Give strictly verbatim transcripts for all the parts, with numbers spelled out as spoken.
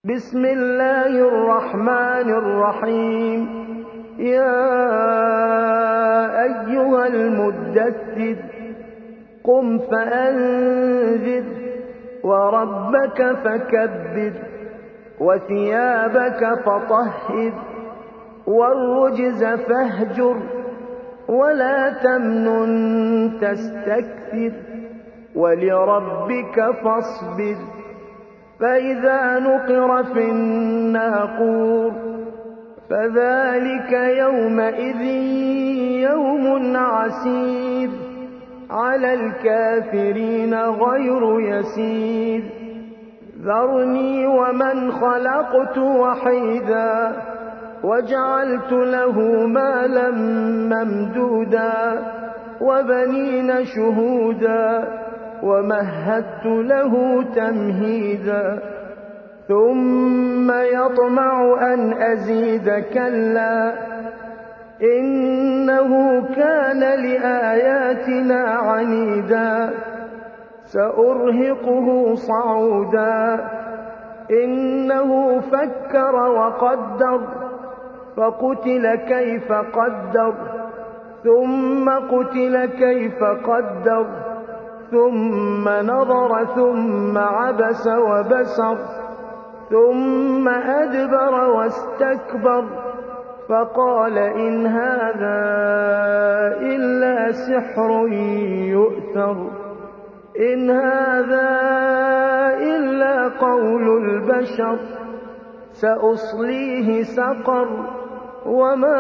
بسم الله الرحمن الرحيم يا أيها المدثر قم فأنذر وربك فكبر وثيابك فطهر والرجز فاهجر ولا تمنن تستكثر ولربك فاصبر فإذا نقر في الناقور فذلك يومئذ يوم عسير على الكافرين غير يسير ذرني ومن خلقت وحيدا وجعلت له مالا ممدودا وبنين شهودا ومهدت له تمهيدا ثم يطمع أن أزيد كلا إنه كان لآياتنا عنيدا سأرهقه صعودا إنه فكر وقدر فقتل كيف قدر ثم قتل كيف قدر ثم نظر ثم عبس وبسر ثم أدبر واستكبر فقال إن هذا إلا سحر يؤثر إن هذا إلا قول البشر سأصليه سقر وما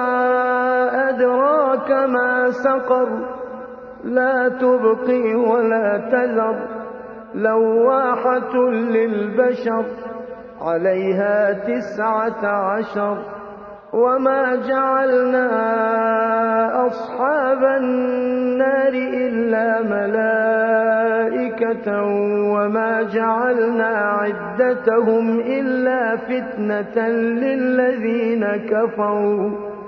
أدراك ما سقر لا تبقي ولا تذر لواحة للبشر عليها تسعة عشر وما جعلنا أصحاب النار إلا ملائكة وما جعلنا عدتهم إلا فتنة للذين كفروا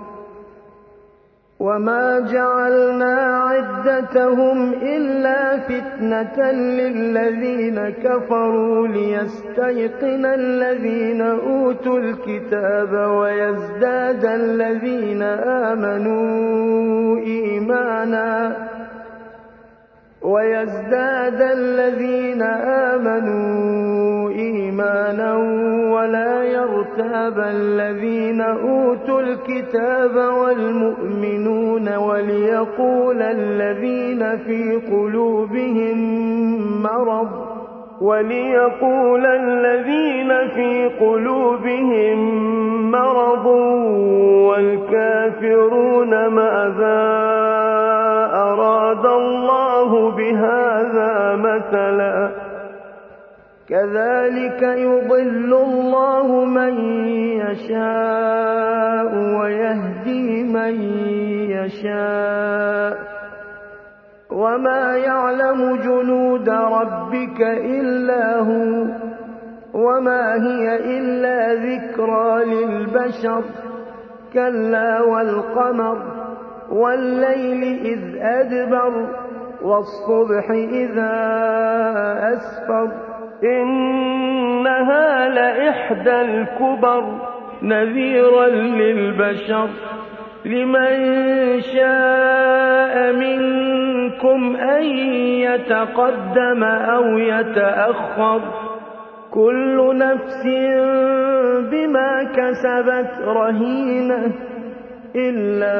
وما جعلنا عدتهم إلا فتنة للذين كفروا ليستيقن الذين أوتوا الكتاب ويزداد الذين آمنوا إيمانا ويزداد الذين آمنوا إيمانا ولا يرتاب الذين أوتوا الكتاب والمؤمنون وليقول الذين في قلوبهم مرض وليقول الذين في قلوبهم مرض والكافرون ماذا أراد الله بهذا مثلا كذلك يضل الله من يشاء ويهدي من يشاء وما يعلم جنود ربك إلا هو وما هي إلا ذكرى للبشر كلا والقمر والليل إذ أدبر والصبح إذا أسفر إنها لإحدى الكبر نذيرا للبشر لمن شاء منكم أن يتقدم أو يتأخر كل نفس بما كسبت رهينة إلا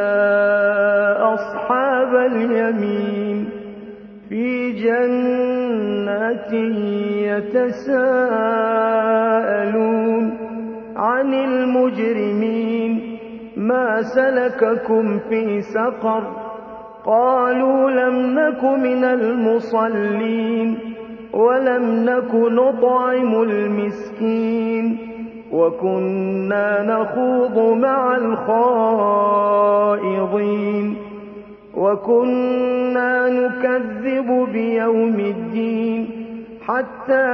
أصحاب اليمين في جنات يتساءلون عن المجرمين ما سلككم في سقر قالوا لم نك من المصلين ولم نك نطعم المسكين وكنا نخوض مع الخائضين وكنا نكذب بيوم الدين حتى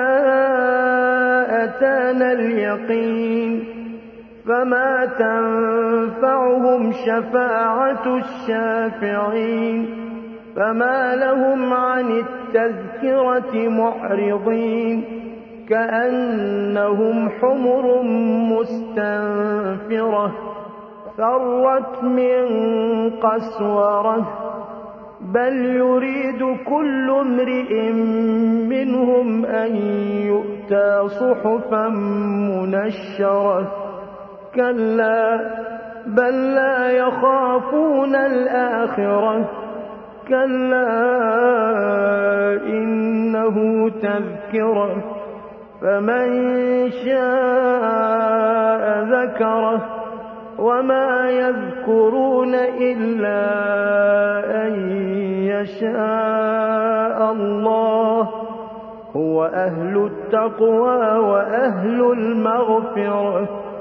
أتانا اليقين فما تنفعهم شفاعة الشافعين فما لهم عن التذكرة معرضين كأنهم حمر مستنفرة فرت من قسورة بل يريد كل امرئ منهم أن يؤتى صحفا منشرة كلا بل لا يخافون الآخرة كلا إنه تذكرة فمن شاء ذكره وما يذكرون إلا أن يشاء الله هو أهل التقوى وأهل المغفرة